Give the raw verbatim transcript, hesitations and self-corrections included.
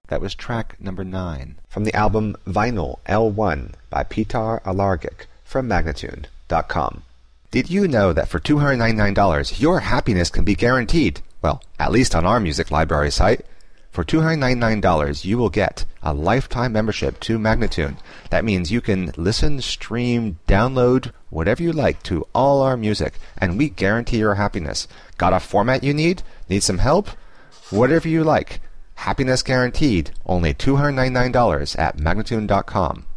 That was track number nine. From the album Vinyl L one by Petar Alargic from Magnatune dot com. Did you know that for two hundred ninety-nine dollars, your happiness can be guaranteed? Well, at least on our music library site. For two hundred ninety-nine dollars, you will get a lifetime membership to Magnatune. That means you can listen, stream, download, whatever you like to all our music, and we guarantee your happiness. Got a format you need? Need some help? Whatever you like. Happiness guaranteed. Only two hundred ninety-nine dollars at Magnatune dot com.